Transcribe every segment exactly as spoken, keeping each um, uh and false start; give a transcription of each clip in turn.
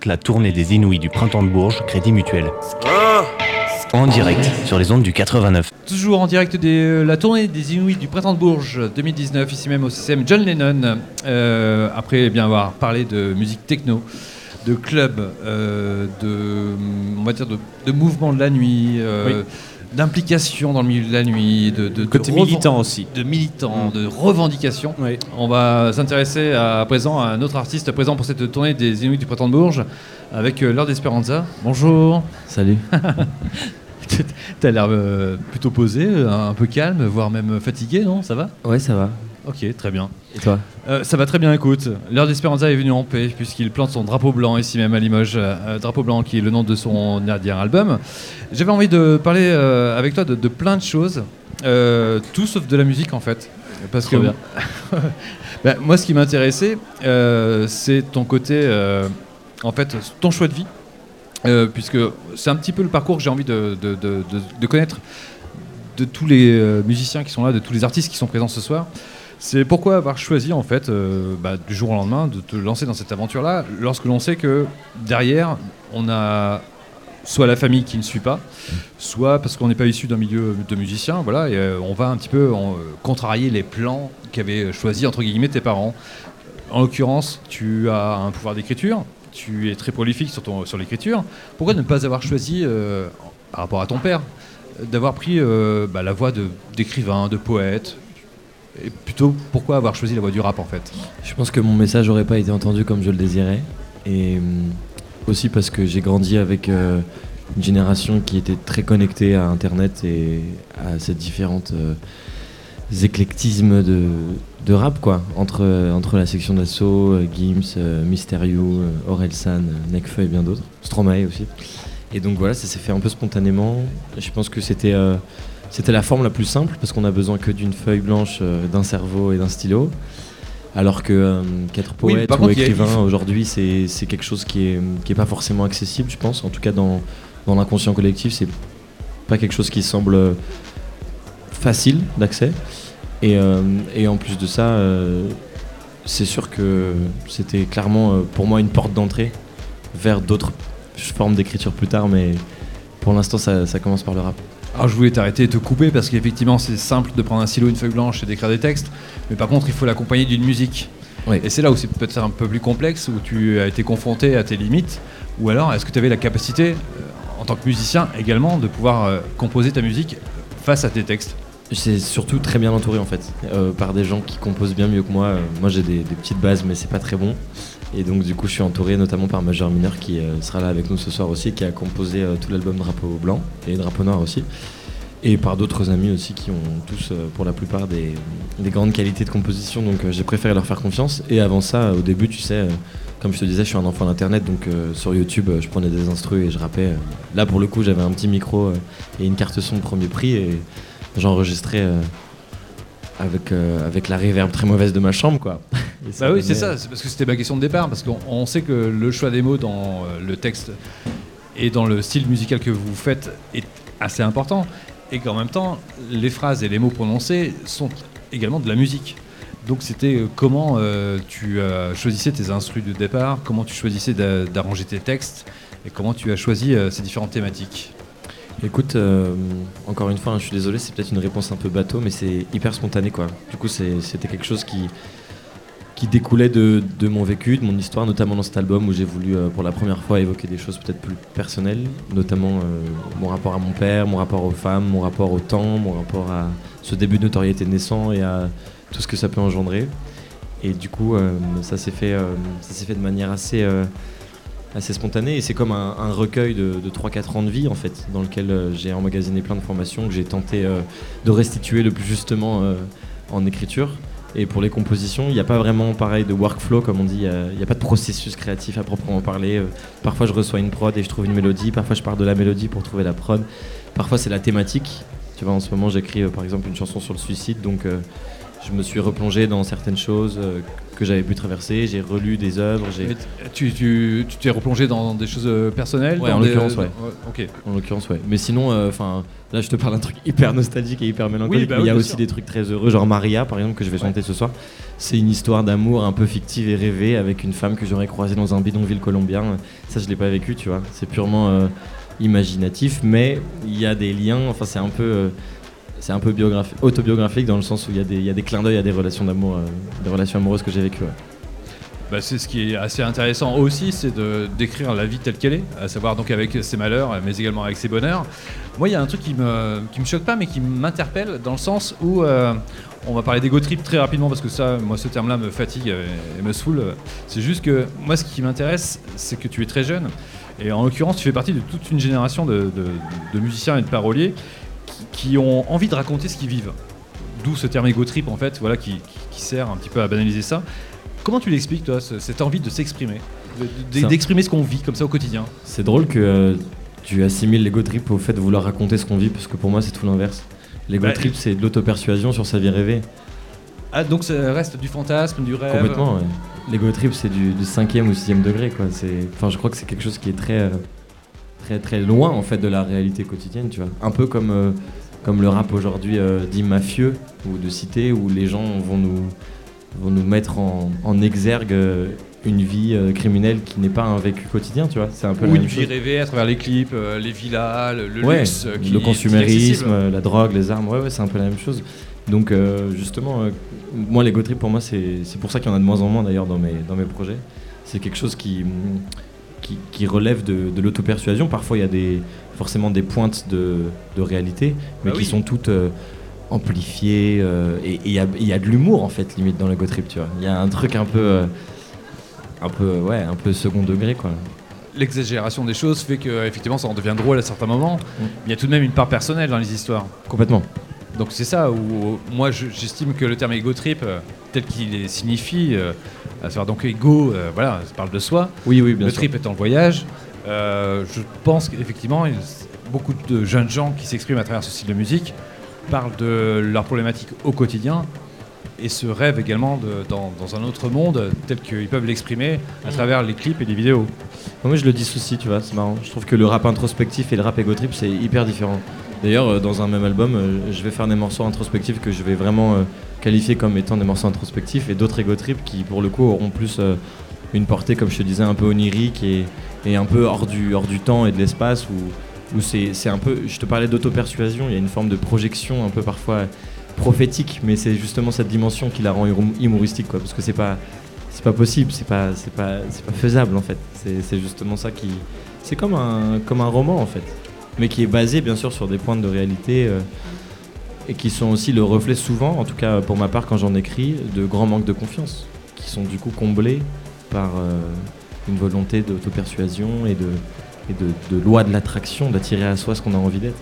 la tournée des Inouïs du Printemps de Bourges, Crédit Mutuel. En direct sur les ondes du quatre-vingt-neuf. Toujours en direct de la tournée des Inouïs du Printemps de Bourges deux mille dix-neuf, ici même au C C M John Lennon. Euh, après eh bien avoir parlé de musique techno, de club, euh, de, on va dire de, de mouvement de la nuit, euh, oui. d'implication dans le milieu de la nuit, de, de, côté de militant reven- aussi, de militant, mmh. de revendication. Oui. On va s'intéresser à, à présent à un autre artiste présent pour cette tournée des Inouïs du Printemps de Bourges, avec euh, Lord Esperanza. Bonjour. Salut. T'as l'air euh, plutôt posé, un peu calme, voire même fatigué, non? Ça va? Ouais, ça va. Ok, très bien. Et toi? euh, Ça va très bien, écoute. Lord Esperanza est venu en paix, puisqu'il plante son drapeau blanc ici même à Limoges. Euh, drapeau blanc qui est le nom de son dernier album. J'avais envie de parler euh, avec toi de, de plein de choses, euh, tout sauf de la musique en fait. Parce Trop que bien. ben, moi, ce qui m'intéressait, euh, c'est ton côté, euh, en fait, ton choix de vie. Euh, puisque c'est un petit peu le parcours que j'ai envie de, de, de, de, de connaître de tous les euh, musiciens qui sont là, de tous les artistes qui sont présents ce soir. C'est pourquoi avoir choisi en fait euh, bah, du jour au lendemain de te lancer dans cette aventure-là, lorsque l'on sait que derrière on a soit la famille qui ne suit pas, soit parce qu'on n'est pas issu d'un milieu de musiciens, voilà, et euh, on va un petit peu on, euh, contrarier les plans qu'avaient choisi entre guillemets tes parents. En l'occurrence, tu as un pouvoir d'écriture. Tu es très prolifique sur, ton, sur l'écriture. Pourquoi ne pas avoir choisi, euh, par rapport à ton père, d'avoir pris euh, bah, la voie de, d'écrivain, de poète, et plutôt pourquoi avoir choisi la voie du rap en fait? Je pense que mon message n'aurait pas été entendu comme je le désirais. Et euh, aussi parce que j'ai grandi avec euh, une génération qui était très connectée à Internet et à ces différentes euh, éclectismes de, de rap quoi, entre, entre la section d'assaut, euh, Gims, euh, Mister You, euh, Orelsan, euh, Nekfeu et bien d'autres, Stromae aussi. Et donc voilà, ça s'est fait un peu spontanément. Je pense que c'était, euh, c'était la forme la plus simple parce qu'on a besoin que d'une feuille blanche, euh, d'un cerveau et d'un stylo. Alors que euh, qu'être poète oui, ou contre, écrivain a... aujourd'hui, c'est, c'est quelque chose qui est, qui est pas forcément accessible, je pense. En tout cas, dans, dans l'inconscient collectif, c'est pas quelque chose qui semble facile d'accès. Et, euh, et en plus de ça, euh, c'est sûr que c'était clairement euh, pour moi une porte d'entrée vers d'autres formes d'écriture plus tard, mais pour l'instant, ça, ça commence par le rap. Alors je voulais t'arrêter et te couper parce qu'effectivement c'est simple de prendre un stylo, une feuille blanche et d'écrire des textes, mais par contre il faut l'accompagner d'une musique. Oui. Et c'est là où c'est peut-être un peu plus complexe, où tu as été confronté à tes limites, ou alors est-ce que tu avais la capacité, euh, en tant que musicien également, de pouvoir euh, composer ta musique face à tes textes? C'est surtout très bien entouré en fait, euh, par des gens qui composent bien mieux que moi. Euh, moi j'ai des, des petites bases mais c'est pas très bon. Et donc du coup je suis entouré notamment par Majeur Mineur qui euh, sera là avec nous ce soir aussi, qui a composé euh, tout l'album Drapeau Blanc et Drapeau Noir aussi. Et par d'autres amis aussi qui ont tous euh, pour la plupart des, des grandes qualités de composition, donc euh, j'ai préféré leur faire confiance. Et avant ça, euh, au début tu sais, euh, comme je te disais, je suis un enfant d'internet, donc euh, sur YouTube euh, je prenais des instrus et je rappais. Euh, là pour le coup j'avais un petit micro euh, et une carte son de premier prix et j'enregistrais euh, avec, euh, avec la reverb très mauvaise de ma chambre quoi. Bah oui c'est ça, c'est parce que c'était ma question de départ, parce qu'on on sait que le choix des mots dans euh, le texte et dans le style musical que vous faites est assez important, et qu'en même temps les phrases et les mots prononcés sont également de la musique. Donc c'était euh, comment euh, tu euh, choisissais tes instrus de départ, comment tu choisissais d'a- d'arranger tes textes, et comment tu as choisi euh, ces différentes thématiques? Écoute, euh, encore une fois, hein, je suis désolé, c'est peut-être une réponse un peu bateau, mais c'est hyper spontané quoi. Du coup, c'est, c'était quelque chose qui, qui découlait de, de mon vécu, de mon histoire, notamment dans cet album où j'ai voulu euh, pour la première fois évoquer des choses peut-être plus personnelles, notamment euh, mon rapport à mon père, mon rapport aux femmes, mon rapport au temps, mon rapport à ce début de notoriété naissant et à tout ce que ça peut engendrer. Et du coup, euh, ça s'est fait, euh, ça s'est fait de manière assez... Euh, assez spontané, et c'est comme un, un recueil de, de trois quatre ans de vie en fait, dans lequel euh, j'ai emmagasiné plein d'informations que j'ai tenté euh, de restituer le plus justement euh, en écriture. Et pour les compositions, il n'y a pas vraiment pareil de workflow comme on dit, il n'y a, a pas de processus créatif à proprement parler. Euh, parfois je reçois une prod et je trouve une mélodie, parfois je pars de la mélodie pour trouver la prod, parfois c'est la thématique. Tu vois, en ce moment j'écris euh, par exemple une chanson sur le suicide, donc euh, je me suis replongé dans certaines choses euh, que j'avais pu traverser, j'ai relu des œuvres. J'ai... Tu, tu, tu t'es replongé dans des choses personnelles? Ouais, dans en des... l'occurrence, ouais. Ok. En l'occurrence, ouais. Mais sinon, enfin, euh, là, je te parle d'un truc hyper nostalgique et hyper mélancolique. Oui, bah mais il oui, y a aussi sûr. Des trucs très heureux, genre Maria, par exemple, que je vais chanter ouais. ce soir. C'est une histoire d'amour un peu fictive et rêvée avec une femme que j'aurais croisée dans un bidonville colombien. Ça, je l'ai pas vécu, tu vois. C'est purement euh, imaginatif, mais il y a des liens. Enfin, c'est un peu. Euh, C'est un peu biographi- autobiographique dans le sens où il y, y a des clins d'œil à des relations d'amour, euh, des relations amoureuses que j'ai vécues. Ouais. Bah c'est ce qui est assez intéressant aussi, c'est de décrire la vie telle qu'elle est, à savoir donc avec ses malheurs, mais également avec ses bonheurs. Moi, il y a un truc qui me qui me choque pas, mais qui m'interpelle dans le sens où euh, on va parler d'ego trip très rapidement parce que ça, moi, ce terme-là me fatigue et me saoule. C'est juste que moi, ce qui m'intéresse, c'est que tu es très jeune et en l'occurrence, tu fais partie de toute une génération de, de, de musiciens et de paroliers qui ont envie de raconter ce qu'ils vivent. D'où ce terme ego trip en fait, voilà, qui, qui, qui sert un petit peu à banaliser ça. Comment tu l'expliques toi, ce, cette envie de s'exprimer, de, de, d'exprimer ce qu'on vit comme ça au quotidien? C'est drôle que euh, tu assimiles l'ego trip au fait de vouloir raconter ce qu'on vit, parce que pour moi c'est tout l'inverse. L'ego bah, trip c'est de l'auto-persuasion sur sa vie rêvée. Ah donc ça reste du fantasme, du rêve? Complètement, ouais. L'ego trip c'est du, du cinquième ou sixième degré quoi. C'est, enfin je crois que c'est quelque chose qui est très... Euh, très très loin en fait de la réalité quotidienne, tu vois. Un peu comme, euh, comme le rap aujourd'hui euh, dit mafieux ou de cité où les gens vont nous, vont nous mettre en, en exergue euh, une vie euh, criminelle qui n'est pas un vécu quotidien, tu vois. C'est un peu ou la une même vie chose. rêvée à travers les clips, euh, les villas, le, le ouais, luxe, euh, qui le consumérisme, est la drogue, les armes, ouais, ouais, c'est un peu la même chose. Donc euh, justement, euh, moi l'ego trip pour moi c'est, c'est pour ça qu'il y en a de moins en moins d'ailleurs dans mes, dans mes projets. C'est quelque chose qui... Qui, qui relève de, de l'auto-persuasion. Parfois, il y a des, forcément des pointes de, de réalité, mais ah qui oui. sont toutes euh, amplifiées. Euh, et il y, y a de l'humour, en fait, limite, dans l'ego trip, tu vois. Il y a un truc un peu, euh, un peu, ouais, un peu second degré, quoi. L'exagération des choses fait que, effectivement, ça en devient drôle à certains moments. Mm. Il y a tout de même une part personnelle dans les histoires. Complètement. Donc c'est ça où moi je, j'estime que le terme ego trip euh, tel qu'il est signifie, euh, à savoir donc ego, euh, voilà, ça parle de soi. Oui, oui, bien le sûr. trip étant le voyage. Euh, je pense qu'effectivement beaucoup de jeunes gens qui s'expriment à travers ce style de musique parlent de leurs problématiques au quotidien et se rêvent également de, dans, dans un autre monde tel qu'ils peuvent l'exprimer à travers les clips et les vidéos. Moi je le dissocie, tu vois, c'est marrant. Je trouve que le rap introspectif et le rap ego trip c'est hyper différent. D'ailleurs, dans un même album, je vais faire des morceaux introspectifs que je vais vraiment qualifier comme étant des morceaux introspectifs et d'autres ego trip qui, pour le coup, auront plus une portée, comme je te disais, un peu onirique et, et un peu hors du, hors du temps et de l'espace où, où c'est, c'est un peu... Je te parlais d'auto-persuasion, il y a une forme de projection un peu parfois prophétique, mais c'est justement cette dimension qui la rend humoristique, quoi, parce que c'est pas, c'est pas possible, c'est pas, c'est pas, c'est pas faisable, en fait. C'est, c'est justement ça qui... C'est comme un, comme un roman, en fait. Mais qui est basé bien sûr sur des pointes de réalité euh, et qui sont aussi le reflet souvent, en tout cas pour ma part quand j'en écris, de grands manques de confiance, qui sont du coup comblés par euh, une volonté d'auto-persuasion et, de, et de, de loi de l'attraction, d'attirer à soi ce qu'on a envie d'être.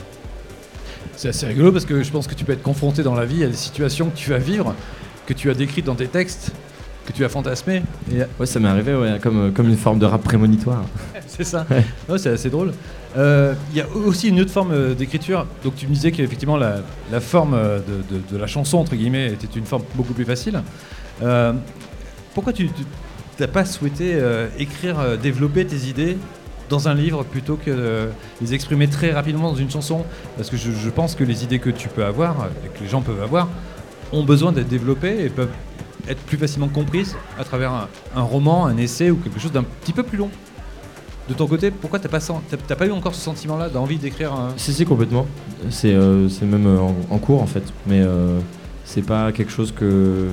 C'est assez rigolo parce que je pense que tu peux être confronté dans la vie à des situations que tu vas vivre, que tu as décrites dans tes textes, que tu as fantasmé. Et... Ouais, ça m'est arrivé ouais, comme, comme une forme de rap prémonitoire. C'est ça, ouais. Ouais, c'est assez drôle. Il euh, y a aussi une autre forme d'écriture. Donc tu me disais qu'effectivement la, la forme de, de, de la chanson entre guillemets était une forme beaucoup plus facile. Euh, pourquoi tu n'as pas souhaité euh, écrire, euh, développer tes idées dans un livre plutôt que euh, les exprimer très rapidement dans une chanson? Parce que je, je pense que les idées que tu peux avoir, et que les gens peuvent avoir, ont besoin d'être développées et peuvent être plus facilement comprises à travers un, un roman, un essai ou quelque chose d'un petit peu plus long. De ton côté, pourquoi t'as pas, t'as, t'as pas eu encore ce sentiment-là d'envie d'écrire un... Si, si, complètement. C'est, euh, c'est même en, en cours, en fait. Mais euh, c'est pas quelque chose que,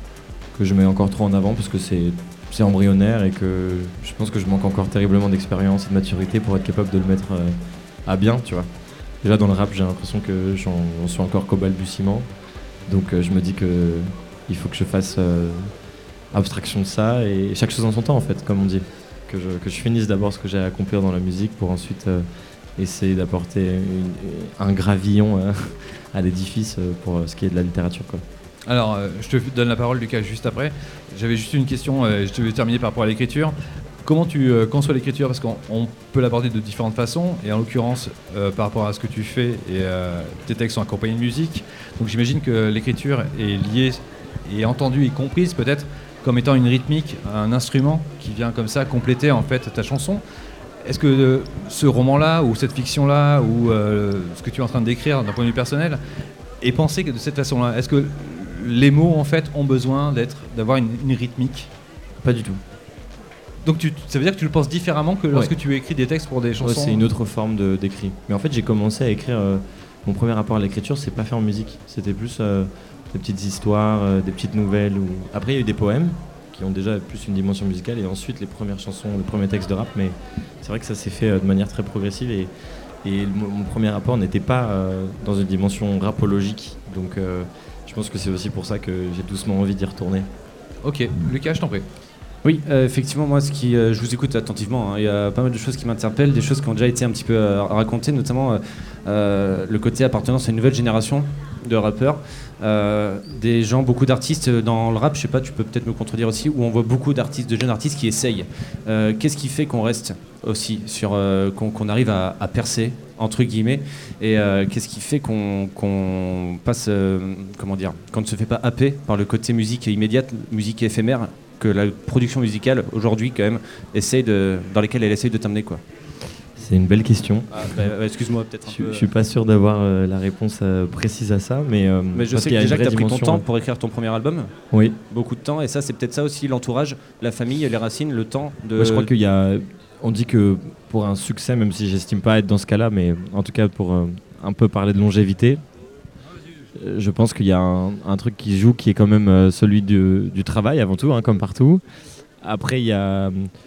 que je mets encore trop en avant parce que c'est, c'est embryonnaire et que je pense que je manque encore terriblement d'expérience et de maturité pour être capable de le mettre euh, à bien, tu vois. Déjà, dans le rap, j'ai l'impression que j'en, j'en suis encore qu'au balbutiement. Donc, euh, je me dis que il faut que je fasse euh, abstraction de ça et chaque chose en son temps, en fait, comme on dit. Que je, que je finisse d'abord ce que j'ai à accomplir dans la musique pour ensuite euh, essayer d'apporter une, un gravillon euh, à l'édifice euh, pour euh, ce qui est de la littérature, quoi. Alors, euh, je te donne la parole, Lucas, juste après. J'avais juste une question, euh, je devais terminer par rapport à l'écriture. Comment tu euh, conçois l'écriture? Parce qu'on on peut l'aborder de différentes façons, et en l'occurrence, euh, par rapport à ce que tu fais, et euh, tes textes sont accompagnés de musique. Donc j'imagine que l'écriture est liée et entendue et comprise peut-être comme étant une rythmique, un instrument qui vient comme ça compléter en fait ta chanson. Est-ce que euh, ce roman-là ou cette fiction-là ou euh, ce que tu es en train de décrire d'un point de vue personnel est pensé de cette façon-là? Est-ce que les mots en fait ont besoin d'être, d'avoir une, une rythmique? Pas du tout. Donc tu, ça veut dire que tu le penses différemment que lorsque ouais. tu écris des textes pour des chansons? Ouais, c'est une autre forme de, d'écrit. Mais en fait, j'ai commencé à écrire. Euh, mon premier rapport à l'écriture, c'est pas fait en musique. C'était plus euh, des petites histoires, euh, des petites nouvelles. Ou... Après, il y a eu des poèmes qui ont déjà plus une dimension musicale, et ensuite les premières chansons, les premiers textes de rap. Mais c'est vrai que ça s'est fait euh, de manière très progressive, et, et le, mon premier rapport n'était pas euh, dans une dimension rapologique. Donc, euh, je pense que c'est aussi pour ça que j'ai doucement envie d'y retourner. Ok, Lucas, je t'en prie. Oui, euh, effectivement, moi, ce qui, euh, je vous écoute attentivement. Hein. Il y a pas mal de choses qui m'interpellent, des choses qui ont déjà été un petit peu euh, racontées, notamment euh, euh, le côté appartenance à une nouvelle génération de rappeurs. Euh, des gens, beaucoup d'artistes dans le rap, je sais pas, tu peux peut-être me contredire aussi, où on voit beaucoup d'artistes, de jeunes artistes qui essayent. Euh, qu'est-ce qui fait qu'on reste aussi sur, euh, qu'on, qu'on arrive à, à percer entre guillemets, et euh, qu'est-ce qui fait qu'on, qu'on passe, euh, comment dire, qu'on ne se fait pas happer par le côté musique immédiate, musique éphémère, que la production musicale aujourd'hui quand même essaye de, dans lesquelles elle essaye de t'amener quoi. C'est une belle question. Ah, bah, excuse-moi peut-être un je, peu. Je suis pas sûr d'avoir euh, la réponse euh, précise à ça, mais. Euh, mais je sais que déjà que tu as pris ton temps pour écrire ton premier album. Oui. Beaucoup de temps, et ça c'est peut-être ça aussi, l'entourage, la famille, les racines, le temps de. Ouais, je crois qu'il y a. On dit que pour un succès, même si j'estime pas être dans ce cas-là, mais en tout cas pour euh, un peu parler de longévité, euh, je pense qu'il y a un, un truc qui joue qui est quand même euh, celui du, du travail avant tout, hein, comme partout. Après il y a. Euh,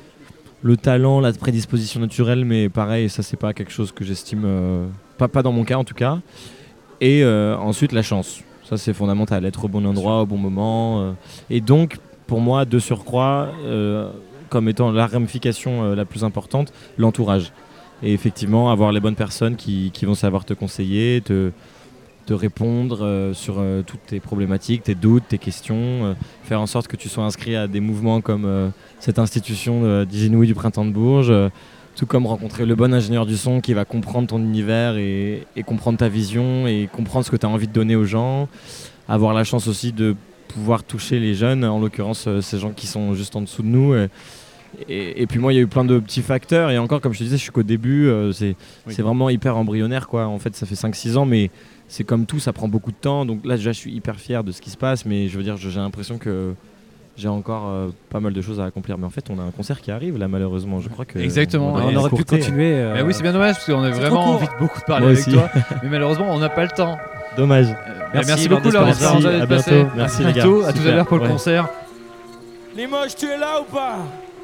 Le talent, la prédisposition naturelle, mais pareil, ça c'est pas quelque chose que j'estime, euh, pas, pas dans mon cas en tout cas. Et euh, ensuite la chance, ça c'est fondamental, être au bon endroit, au bon moment. Euh, et donc pour moi, de surcroît, euh, comme étant la ramification euh, la plus importante, l'entourage. Et effectivement, avoir les bonnes personnes qui, qui vont savoir te conseiller, te, te répondre euh, sur euh, toutes tes problématiques, tes doutes, tes questions, euh, faire en sorte que tu sois inscrit à des mouvements comme euh, cette institution euh, des Inouïs du Printemps de Bourges, euh, tout comme rencontrer le bon ingénieur du son qui va comprendre ton univers et, et comprendre ta vision et comprendre ce que tu as envie de donner aux gens, avoir la chance aussi de pouvoir toucher les jeunes, en l'occurrence euh, ces gens qui sont juste en dessous de nous. Et, Et, et puis moi il y a eu plein de petits facteurs, et encore comme je te disais, je suis qu'au début, euh, c'est, oui. c'est vraiment hyper embryonnaire quoi. En fait ça fait cinq six ans, mais c'est comme tout, ça prend beaucoup de temps. Donc là déjà je suis hyper fier de ce qui se passe, mais je veux dire j'ai l'impression que j'ai encore euh, pas mal de choses à accomplir. Mais en fait on a un concert qui arrive là malheureusement, je crois que exactement, on, on aurait pu continuer euh... mais oui c'est bien dommage parce qu'on a c'est vraiment envie de beaucoup de parler moi avec aussi. toi, mais malheureusement on n'a pas le temps. Dommage. euh, merci, merci beaucoup Laurence, merci, à bientôt. Merci les gars. À tout à l'heure pour ouais. le concert. Limoges, tu es là ou pas?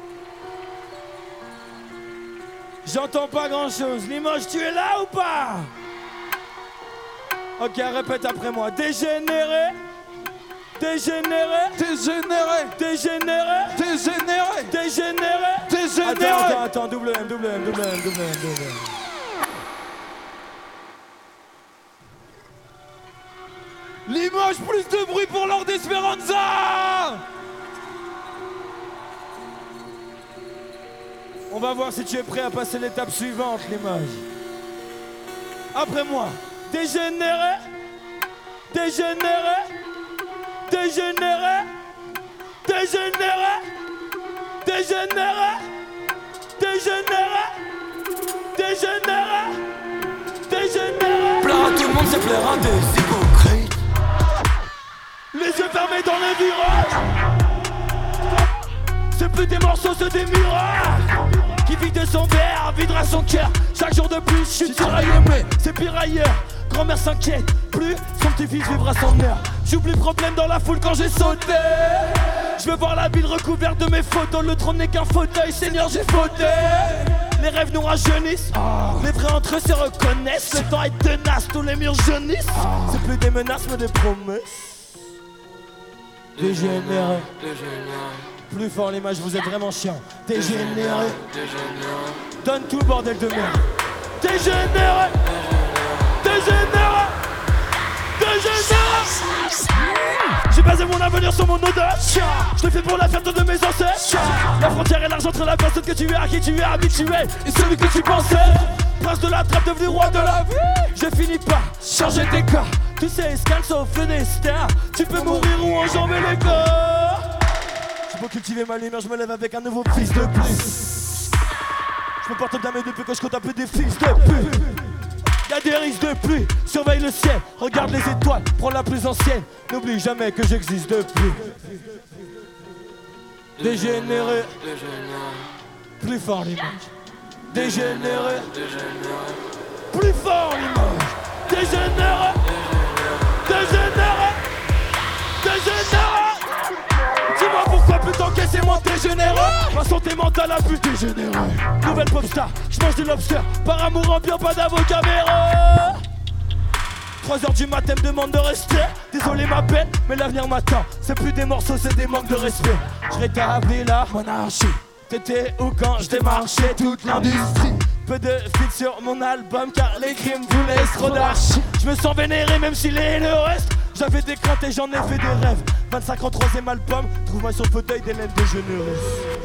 J'entends pas grand chose. Limoges, tu es là ou pas? Ok, répète après moi. Dégénéré, dégénéré, dégénéré, dégénéré, dégénéré, dégénéré, dégénéré. Attends, attends, attends, double M, double M, double M, double M, double M. Limoges, plus de bruit pour Lord Esperanza. On va voir si tu es prêt à passer l'étape suivante, Limoges. Après moi. Dégénéré, dégénéré, dégénéré, dégénéré, dégénéré, dégénéré, dégénéré, dégénéré. Plaire à tout le monde, c'est plaire à des hypocrites. Les yeux fermés dans les virages. C'est plus des morceaux, c'est des miracles. Qui vide son verre, videra son cœur. Chaque jour de plus, je suis tiraillé, mais c'est pire ailleurs. Grand-mère s'inquiète, plus son petit-fils vivra son heure. J'oublie le problème dans la foule quand j'ai sauté. Je veux voir la ville recouverte de mes photos. Le trône n'est qu'un fauteuil, Seigneur j'ai fauté. Les rêves nous rajeunissent, oh. Les vrais entre eux se reconnaissent. Le temps est tenace, tous les murs jaunissent, oh. C'est plus des menaces mais des promesses. Dégénéré, dégénéré. Plus fort l'image, vous êtes vraiment chiant. Dégénéré, dégénéré. Donne tout le bordel de merde. Dégénéré, dégénéré, dégénéré. J'ai basé mon avenir sur mon odeur. Je le fais pour la fierté de mes ancêtres. La frontière est large entre la personne que tu es, à qui tu es habitué, et celui que tu pensais. Prince de la trappe devenu roi de la vie. Je finis par changer tes corps. Tous ces escales sauf le destin. Tu peux mourir ou enjamber les corps. Pour cultiver ma lumière, je me lève avec un nouveau fils de plus. Je me porte bien mais depuis que je compte un peu des fils de pute. Y'a des risques de pluie, surveille le ciel, regarde les étoiles, prends la plus ancienne. N'oublie jamais que j'existe depuis. Dégénéré, plus fort l'image. Dégénéré, plus fort l'image. Dégénéré, dégénéré, dégénéré. Dis-moi pourquoi plutôt qu'essaie-moi dégénéré. Ma santé mentale a pu dégénérer. Nouvelle pop star, j'mange du lobster. Par amour ambiant, pas d'avocat véreux. trois heures du matin me demande de rester. Désolé ma peine, mais l'avenir m'attend. C'est plus des morceaux, c'est des manques de respect. Je rétablis la monarchie. T'étais où quand je démarchais toute l'industrie. Peu de feats sur mon album car les crimes vous laissent trop d'archi. Je me sens vénéré même s'il est le reste. J'avais des craintes et j'en ai fait des rêves. vingt-cinq ans, troisième album, trouve-moi sur le fauteuil d'Hélène Dégénérée.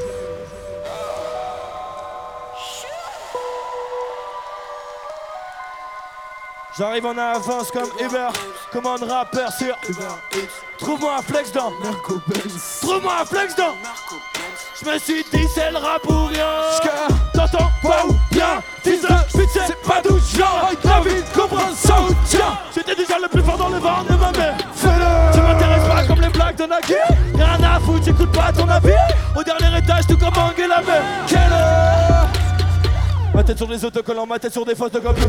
J'arrive en avance comme Uber, commande rappeur sur Uber. Trouve-moi un flex dans Merco Benz. Trouve-moi un flex dans Je me suis dit c'est le rap ou rien. T'entends pas ou bien. Fils de pute c'est pas d'où je viens. La vie comprend ça ou tiens. J'étais déjà le plus fort dans le ventre de ma mère. Fais-le. Tu m'intéresses pas comme les blagues de Nagui. Rien à foutre, j'écoute pas ton avis. Au dernier étage tout comme Angela Merkel. Quelle heure. Ma tête sur les autocollants, ma tête sur des photocopies.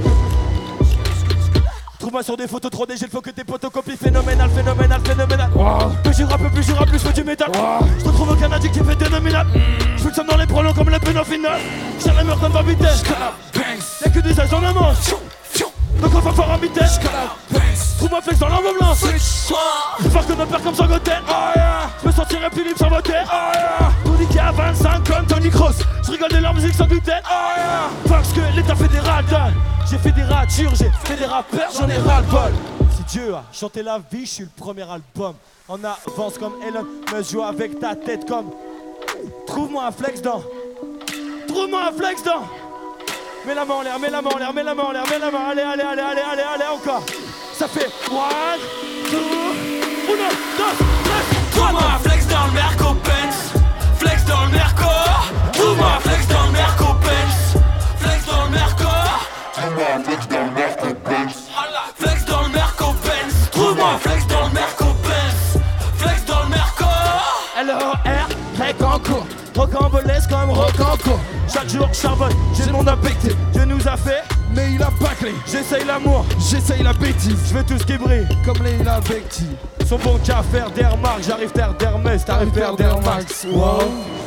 Trouve-moi sur des photos trois D, j'ai le faut que tes photocopies. Phénoménal, phénoménal, phénoménal. Wow. Plus j'y rappe, plus j'y rappe, plus je fais du métal. Wow. Je te trouve aucun addict qui fait dénominal. mm. Je fais le somme dans les prolongs comme le péno final. J'ai les murs comme vingt vitesses. Y'a que des âges dans le manche. Donc on va fort en vitesse. Trouve-moi flex dans l'enveloppe blanche. Plus fort que notre père comme Jean Goten. oh, yeah. Je me sentirais plus libre sans voter. oh, yeah. Tout dit qu'il y a vingt-cinq comme Tony Kroos. Je rigole de leur musique sans douter. oh, yeah. Parce que l'état fédéral donne. J'ai fait des ratures, j'ai fait des rappeurs, j'en ai ras-le-bol. Si Dieu a chanté la vie, je suis le premier album. En avance comme Elon, me joue avec ta tête comme. Trouve-moi un flex dans. Trouve-moi un flex dans. Mets la main en l'air, mets la main en l'air, mets la main en l'air, mets la main, allez, allez, allez, allez, allez, allez, encore. Ça fait one, two, uno, dos, tres. Trouve-moi un flex dans le Merco Benz. Flex dans le Merco. Trouve-moi un flex dans le Merco Benz. Flex dans le Merco. Trouve-moi un flex dans le Merco Benz. Flex dans le Merco Benz. Trouve-moi un flex dans le Merco Benz. Flex dans le Merco. L O R, rec en cours. Rocambolesque comme Rocancourt. Chaque jour charbonne, j'ai mon appétit. Dieu nous a fait, mais il a pas clé. J'essaye l'amour, J'essaye la bêtise. je veux tout ce qui brille. Comme Leila Bekti. Son bon qu'à faire d'Air Max, j'arrive terre d'Hermès, t'arrives terre d'Air Max. Wow.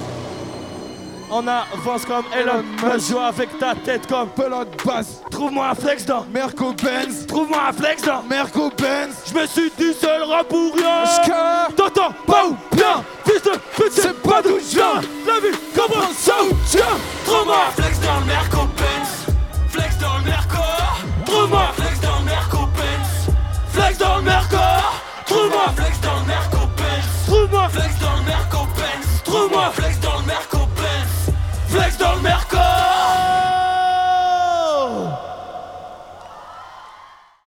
On avance comme Elon, me joue avec ta tête comme Pelote basse. Trouve-moi un flex dans Merco Benz. Trouve-moi un flex dans Merco Benz. Je me suis dit seul rap pour rien. J'ka. T'entends pas ou bien. Fils de pute c'est pas d'où je viens. La vie comment ça ou tiens. Trouve-moi un Flex dans le Merco Benz. Flex dans le Merco. Trouve-moi Flex dans le Merco Benz. flex dans le Merco. Trouve-moi Flex dans le Merco Benz. Trouve-moi Flex dans le Merco